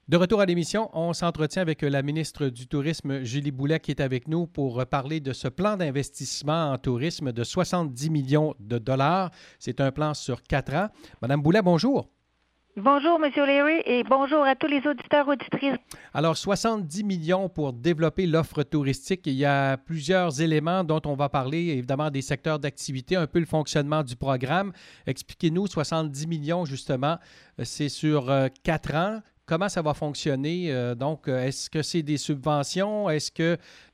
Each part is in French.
De retour à l'émission, on s'entretient avec la ministre du Tourisme, Julie Boulet, qui est avec nous pour parler de ce plan d'investissement en tourisme de 70 millions de dollars. C'est un plan sur 4 ans. Madame Boulet, bonjour. Bonjour, M. O'Leary, et bonjour à tous les auditeurs, auditrices. Alors, 70 millions pour développer l'offre touristique. Il y a plusieurs éléments dont on va parler, évidemment, des secteurs d'activité, un peu le fonctionnement du programme. Expliquez-nous, 70 millions, justement, c'est sur 4 ans. Comment ça va fonctionner? Donc, est-ce que c'est des subventions? Est-ce que...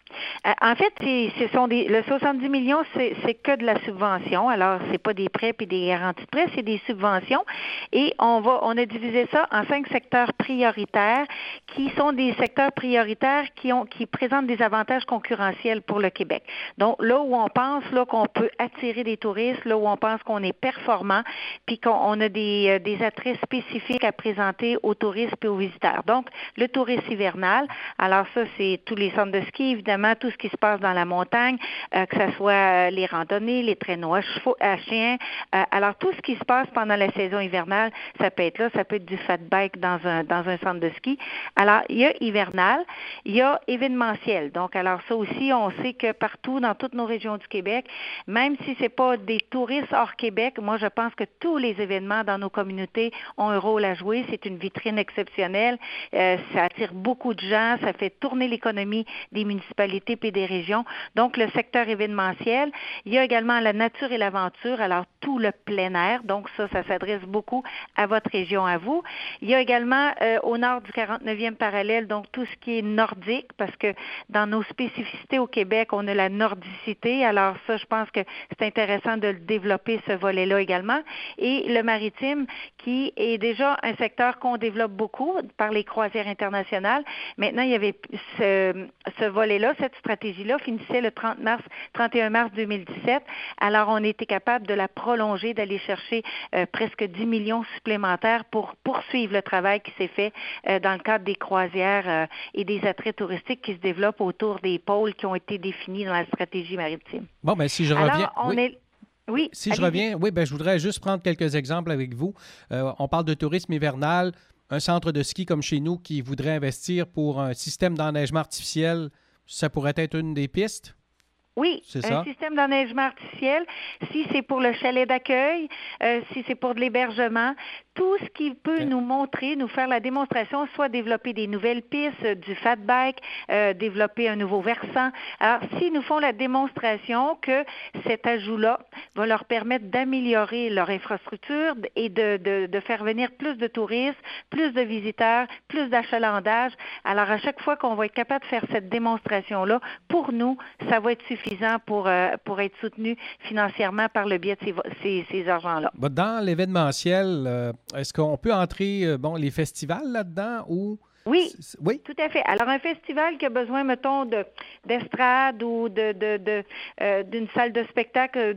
En fait, le 70 millions, c'est que de la subvention. Alors, c'est pas des prêts et des garanties de prêts, c'est des subventions. Et on a divisé ça en 5 secteurs prioritaires qui sont des secteurs prioritaires qui présentent des avantages concurrentiels pour le Québec. Donc, là où on pense qu'on peut attirer des touristes, là où on pense qu'on est performant, puis qu'on a des attraits spécifiques à présenter aux touristes et aux visiteurs. Donc, le tourisme hivernal, alors ça, c'est tous les centres de ski, évidemment, tout ce qui se passe dans la montagne, que ce soit les randonnées, les traîneaux à chiens. Alors, tout ce qui se passe pendant la saison hivernale, ça peut être là, ça peut être du fat bike dans un centre de ski. Alors, il y a hivernal, il y a événementiel. Donc, alors ça aussi, on sait que partout, dans toutes nos régions du Québec, même si c'est pas des touristes hors Québec, moi, je pense que tous les événements dans nos communautés ont un rôle à jouer. C'est une vitrine exceptionnelle. Ça attire beaucoup de gens, ça fait tourner l'économie des municipalités et des régions. Donc, le secteur événementiel. Il y a également la nature et l'aventure, alors tout le plein air. Donc, ça s'adresse beaucoup à votre région, à vous. Il y a également au nord du 49e parallèle, donc tout ce qui est nordique, parce que dans nos spécificités au Québec, on a la nordicité. Alors, ça, je pense que c'est intéressant de le développer, ce volet-là également. Et le maritime, qui est déjà un secteur qu'on développe beaucoup par les croisières internationales. Maintenant, il y avait ce volet-là, cette stratégie-là finissait le 31 mars 2017. Alors, on était capable de la prolonger, d'aller chercher presque 10 millions supplémentaires pour poursuivre le travail qui s'est fait dans le cadre des croisières et des attraits touristiques qui se développent autour des pôles qui ont été définis dans la stratégie maritime. Bon, bien, si je reviens... Oui, si je reviens, je voudrais juste prendre quelques exemples avec vous. On parle de tourisme hivernal, un centre de ski comme chez nous qui voudrait investir pour un système d'enneigement artificiel. Ça pourrait être une des pistes? Oui, un système d'enneigement artificiel, si c'est pour le chalet d'accueil, si c'est pour de l'hébergement, tout ce qui peut nous montrer, nous faire la démonstration, soit développer des nouvelles pistes, du fat bike, développer un nouveau versant. Alors, s'ils nous font la démonstration que cet ajout-là va leur permettre d'améliorer leur infrastructure et de faire venir plus de touristes, plus de visiteurs, plus d'achalandage, alors à chaque fois qu'on va être capable de faire cette démonstration-là, pour nous, ça va être suffisant pour être soutenu financièrement par le biais de ces argents-là. Dans l'événementiel, est-ce qu'on peut entrer les festivals là-dedans ou... Oui, tout à fait. Alors, un festival qui a besoin, mettons, d'estrade ou d'une salle de spectacle,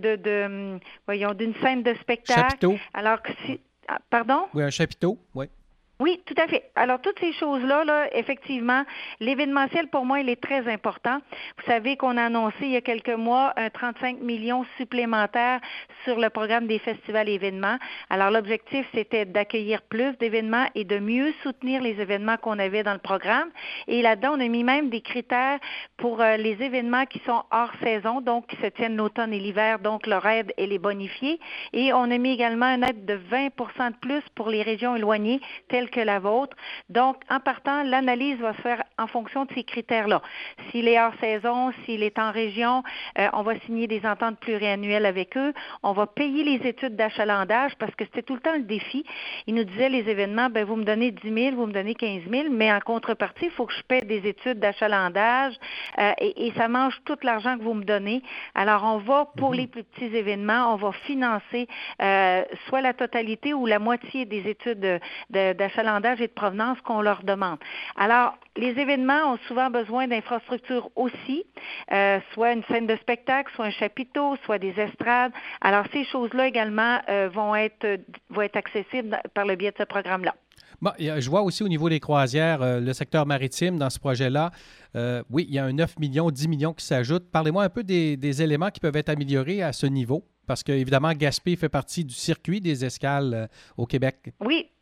d'une scène de spectacle. Chapiteau. Alors, pardon? Oui, un chapiteau, oui. Oui, tout à fait. Alors, toutes ces choses-là, effectivement, l'événementiel, pour moi, il est très important. Vous savez qu'on a annoncé il y a quelques mois un 35 millions supplémentaires sur le programme des festivals et événements. Alors, l'objectif, c'était d'accueillir plus d'événements et de mieux soutenir les événements qu'on avait dans le programme. Et là-dedans, on a mis même des critères pour les événements qui sont hors saison, donc qui se tiennent l'automne et l'hiver, donc leur aide, elle est bonifiée. Et on a mis également une aide de 20 de plus pour les régions éloignées, telles que la vôtre. Donc, en partant, l'analyse va se faire en fonction de ces critères-là. S'il est hors saison, s'il est en région, on va signer des ententes pluriannuelles avec eux. On va payer les études d'achalandage parce que c'était tout le temps le défi. Ils nous disaient, les événements, vous me donnez 10 000, vous me donnez 15 000, mais en contrepartie, il faut que je paie des études d'achalandage et ça mange tout l'argent que vous me donnez. Alors, on va, pour les plus petits événements, on va financer soit la totalité ou la moitié des études d'achalandage et de provenance qu'on leur demande. Alors, les événements ont souvent besoin d'infrastructures aussi, soit une scène de spectacle, soit un chapiteau, soit des estrades. Alors, ces choses-là également vont être accessibles par le biais de ce programme-là. Bon, je vois aussi au niveau des croisières, le secteur maritime dans ce projet-là. Oui, il y a un 9 millions, 10 millions qui s'ajoutent. Parlez-moi un peu des éléments qui peuvent être améliorés à ce niveau, parce qu'évidemment, Gaspé fait partie du circuit des escales au Québec. Oui.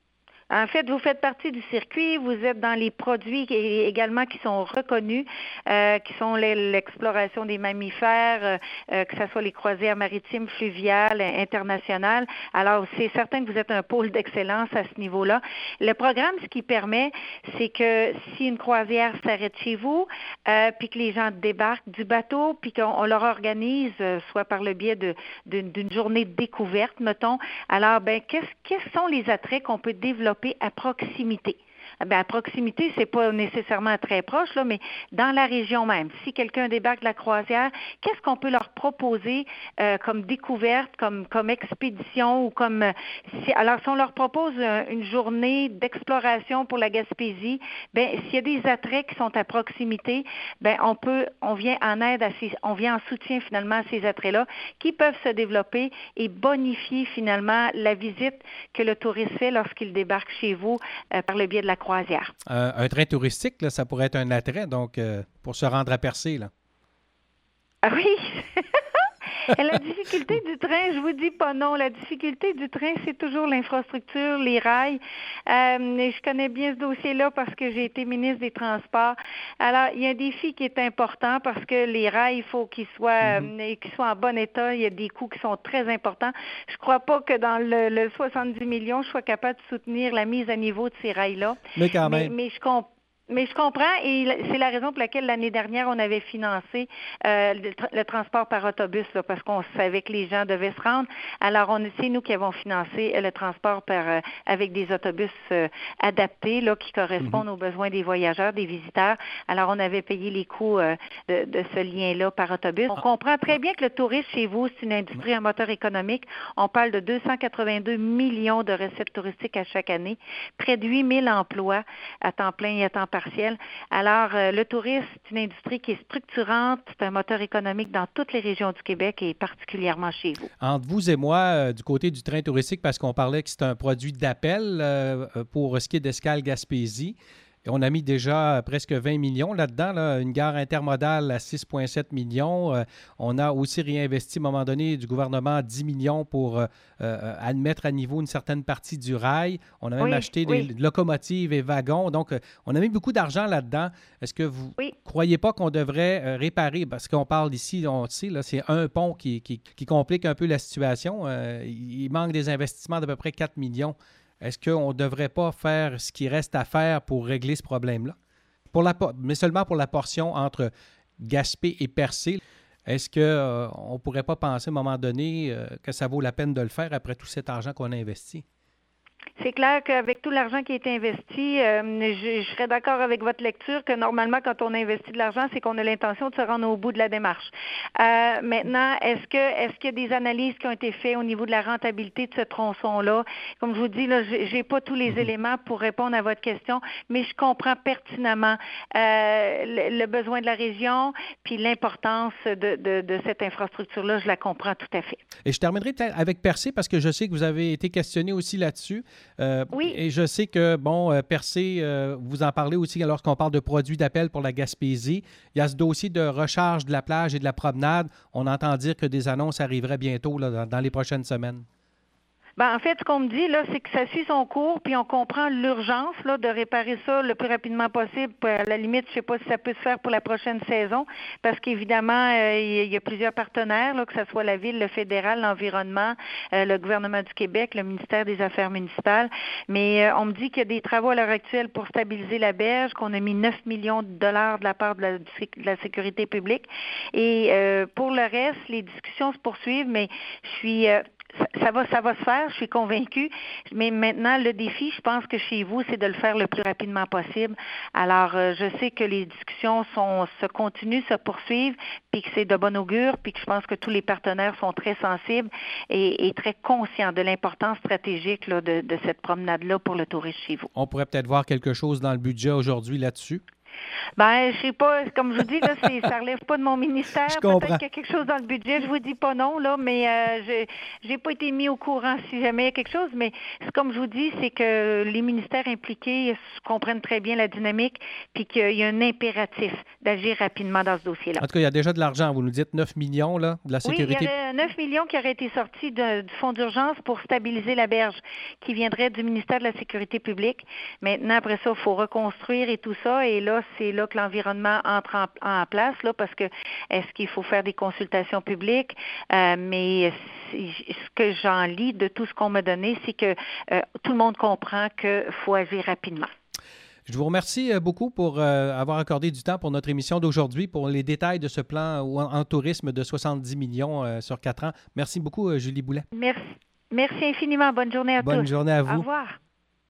En fait, vous faites partie du circuit, vous êtes dans les produits également qui sont reconnus, qui sont l'exploration des mammifères, que ce soit les croisières maritimes, fluviales, internationales. Alors, c'est certain que vous êtes un pôle d'excellence à ce niveau-là. Le programme, ce qui permet, c'est que si une croisière s'arrête chez vous, puis que les gens débarquent du bateau, puis qu'on leur organise, soit par le biais d'une journée de découverte, mettons, alors, quels sont les attraits qu'on peut développer à proximité? À proximité, c'est pas nécessairement très proche, là, mais dans la région même. Si quelqu'un débarque de la croisière, qu'est-ce qu'on peut leur proposer comme découverte, comme expédition ou comme alors si on leur propose une journée d'exploration pour la Gaspésie, s'il y a des attraits qui sont à proximité, on vient en aide on vient en soutien finalement à ces attraits-là qui peuvent se développer et bonifier finalement la visite que le touriste fait lorsqu'il débarque chez vous par le biais de la croisière. Un train touristique, là, ça pourrait être un attrait, donc, pour se rendre à Percé, là. Ah oui! La difficulté du train, je vous dis pas non. La difficulté du train, c'est toujours l'infrastructure, les rails. Je connais bien ce dossier-là parce que j'ai été ministre des Transports. Alors, il y a un défi qui est important parce que les rails, il faut qu'ils soient en bon état. Il y a des coûts qui sont très importants. Je crois pas que dans le 70 millions, je sois capable de soutenir la mise à niveau de ces rails-là. Mais quand même. Mais je comprends et c'est la raison pour laquelle l'année dernière, on avait financé le transport par autobus là, parce qu'on savait que les gens devaient se rendre. Alors, c'est nous qui avons financé le transport avec des autobus adaptés là, qui correspondent aux besoins des voyageurs, des visiteurs. Alors, on avait payé les coûts de ce lien-là par autobus. On comprend très bien que le tourisme chez vous, c'est une industrie à moteur économique. On parle de 282 millions de recettes touristiques à chaque année, près de 8 000 emplois à temps plein et à temps partiel. Alors, le tourisme, c'est une industrie qui est structurante, c'est un moteur économique dans toutes les régions du Québec et particulièrement chez vous. Entre vous et moi, du côté du train touristique, parce qu'on parlait que c'est un produit d'appel pour ce qui est d'Escale Gaspésie, on a mis déjà presque 20 millions là-dedans, là, une gare intermodale à 6,7 millions. On a aussi réinvesti à un moment donné du gouvernement 10 millions pour admettre à niveau une certaine partie du rail. On a même acheté des locomotives et wagons. Donc, on a mis beaucoup d'argent là-dedans. Est-ce que vous ne croyez pas qu'on devrait réparer? Parce qu'on parle ici, on sait, là, c'est un pont qui complique un peu la situation. Il manque des investissements d'à peu près 4 millions. Est-ce qu'on ne devrait pas faire ce qui reste à faire pour régler ce problème-là? Mais seulement pour la portion entre Gaspé et Percé. Est-ce qu'on ne pourrait pas penser à un moment donné que ça vaut la peine de le faire après tout cet argent qu'on a investi? C'est clair qu'avec tout l'argent qui a été investi, je serais d'accord avec votre lecture que normalement, quand on investit de l'argent, c'est qu'on a l'intention de se rendre au bout de la démarche. Maintenant, est-ce qu'il y a des analyses qui ont été faites au niveau de la rentabilité de ce tronçon-là? Comme je vous dis, là, j'ai pas tous les éléments pour répondre à votre question, mais je comprends pertinemment le besoin de la région, puis l'importance de cette infrastructure-là, je la comprends tout à fait. Et je terminerai peut-être avec Percé, parce que je sais que vous avez été questionné aussi là-dessus. Oui. Et je sais que, Percé, vous en parlez aussi lorsqu'on parle de produits d'appel pour la Gaspésie. Il y a ce dossier de recharge de la plage et de la promenade. On entend dire que des annonces arriveraient bientôt là, dans les prochaines semaines. En fait, ce qu'on me dit, là, c'est que ça suit son cours, puis on comprend l'urgence là, de réparer ça le plus rapidement possible. À la limite, je ne sais pas si ça peut se faire pour la prochaine saison, parce qu'évidemment, il y a plusieurs partenaires, là, que ce soit la Ville, le fédéral, l'environnement, le gouvernement du Québec, le ministère des Affaires municipales. Mais on me dit qu'il y a des travaux à l'heure actuelle pour stabiliser la berge, qu'on a mis 9 millions de dollars de la part de la sécurité publique. Et pour le reste, les discussions se poursuivent, mais je suis... Ça va se faire, je suis convaincue. Mais maintenant, le défi, je pense que chez vous, c'est de le faire le plus rapidement possible. Alors, je sais que les discussions se continuent, se poursuivent, puis que c'est de bon augure, puis que je pense que tous les partenaires sont très sensibles et très conscients de l'importance stratégique là, de cette promenade-là pour le tourisme chez vous. On pourrait peut-être voir quelque chose dans le budget aujourd'hui là-dessus. Ben, je sais pas, comme je vous dis, là, ça relève pas de mon ministère. Je comprends. Peut-être qu'il y a quelque chose dans le budget, je vous dis pas non, là, mais j'ai pas été mis au courant si jamais il y a quelque chose, mais comme je vous dis, c'est que les ministères impliqués comprennent très bien la dynamique, puis qu'il y a un impératif d'agir rapidement dans ce dossier-là. En tout cas, il y a déjà de l'argent. Vous nous dites 9 millions là, de la sécurité. Oui, il y aurait 9 millions qui auraient été sortis du fonds d'urgence pour stabiliser la berge, qui viendrait du ministère de la Sécurité publique. Maintenant, après ça, il faut reconstruire et tout ça, et là, c'est là que l'environnement entre en place, là, parce que est-ce qu'il faut faire des consultations publiques? Mais ce que j'en lis de tout ce qu'on m'a donné, c'est que tout le monde comprend qu'il faut agir rapidement. Je vous remercie beaucoup pour avoir accordé du temps pour notre émission d'aujourd'hui, pour les détails de ce plan en tourisme de 70 millions sur 4 ans. Merci beaucoup, Julie Boulet. Merci infiniment. Bonne journée à tous. Bonne journée à vous. Au revoir.